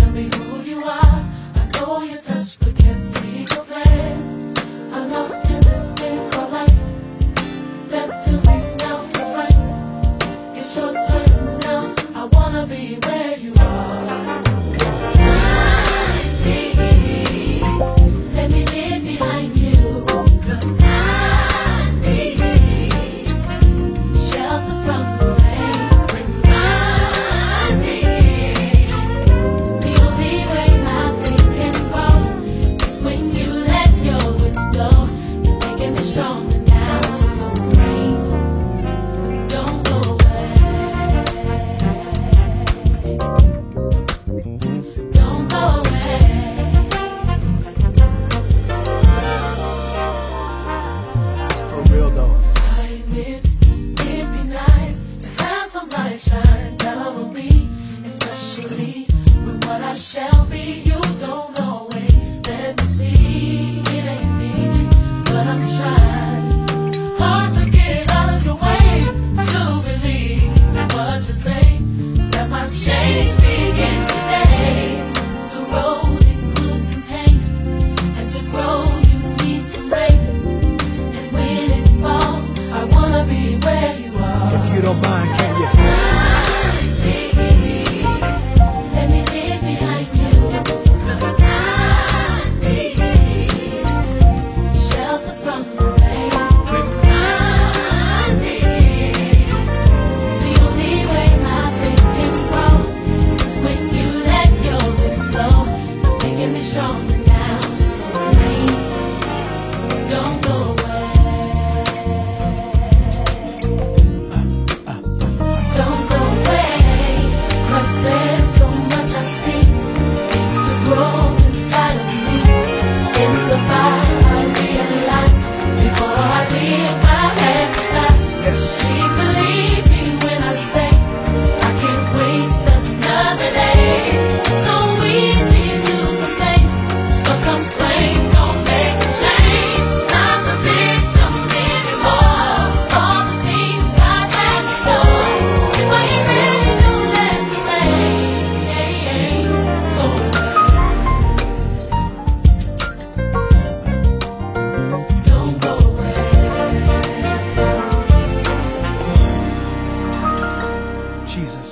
me who you are. I know your touch, but can't see your plan. I'm lost in this thing called life. Left to me now is right. It's your turn now. I wanna be where you are. Find me. Let me live behind you. 'Cause I need shelter from the rain. Remind me the only way my faith can grow is when you let your winds blow. You're making me stronger now, so rain, don't go away. Don't go away. For real though. I admit it'd be nice to have some light shine down on me, especially with what I shall be. You don't always let me see. It ain't easy, but I'm trying hard to get out of your way to believe what you say. That my change begins today. The road includes some pain, and to grow you need some rain. And when it falls, I wanna be where you are. If you don't mind, can you? Find me. Let me live behind you. 'Cause I need shelter from the rain. Remind me the only way my faith can grow is when you let your winds blow. You're making me stronger now, so rain, don't go away. Don't go away, 'cause there's so much I see needs to grow inside of me. In the fire I realize before I leave my hand tonight. Yes. Please believe me when I say I can't waste another day. It's so easy to complain, but complain don't make a change. Not the victim anymore. All the things God has in store. If I ain't ready, don't let the rain go away. Don't go away. Jesus,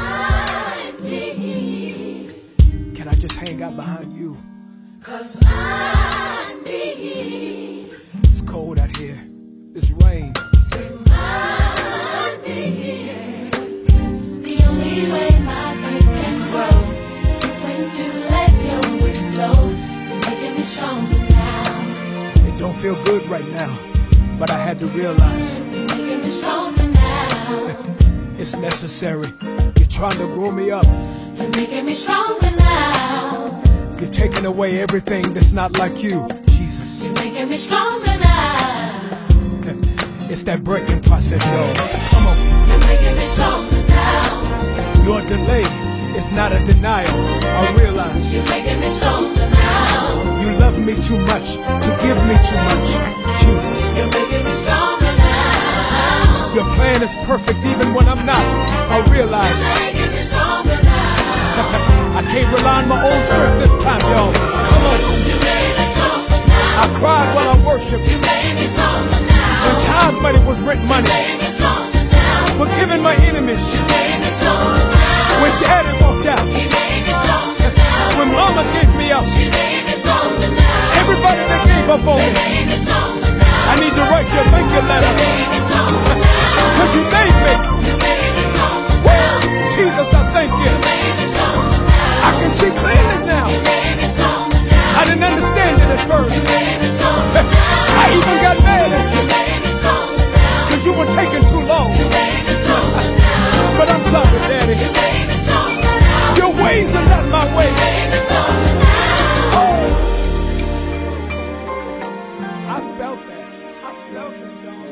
I need, can I just hang out behind you? 'cause I need. It's cold out here. It's rain. Remind me the only way my faith can grow is when you let your winds blow. You're making me stronger now. It don't feel good right now, but I had to realize You're making me stronger now. it's necessary. You're trying to grow me up. You're making me stronger now. You're taking away everything that's not like you, Jesus. You're making me stronger now. It's that breaking process, y'all. Come on. You're making me stronger now. Your delay is not a denial. I realize You're making me stronger now. you love me too much to give me too much, Jesus. You're making me stronger now. Your plan is perfect even when I'm not. I realize You're making me stronger now. I can't rely on my own strength this time, y'all. Come on. You made me stronger now. I cried while I worshiped. You made me stronger now. When time money was rent money. You made me stronger now. Forgiving my enemies. You made me stronger now. When daddy walked out. He made me stronger now. When mama gave me up. She made me stronger now. Everybody that gave up on They me. made me stronger now. I need to write you a thank you They letter. made me stronger now. Cause you made me. You made me stronger Woo! now. Jesus, I thank you. You made me stronger now. I can see clearly now. You made me stronger now. I didn't understand it at first. You made me stronger now. I even got mad at You you. made me stronger now. Cause you were taking too long. You made me stronger now. But I'm sorry, Daddy. You made me stronger now. Your ways are not my You ways. made me stronger now. Oh. I felt that. I felt it, y'all.